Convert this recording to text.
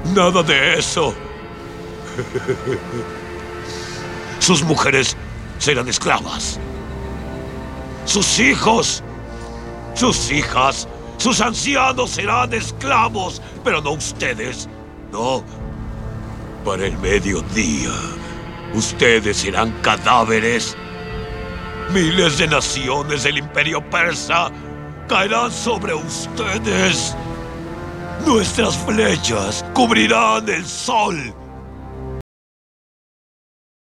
Nada de eso. Sus mujeres serán esclavas. Sus hijos, sus hijas, sus ancianos serán esclavos, pero no ustedes. No. Para el mediodía, ustedes serán cadáveres. Miles de naciones del Imperio Persa caerán sobre ustedes. Nuestras flechas cubrirán el sol.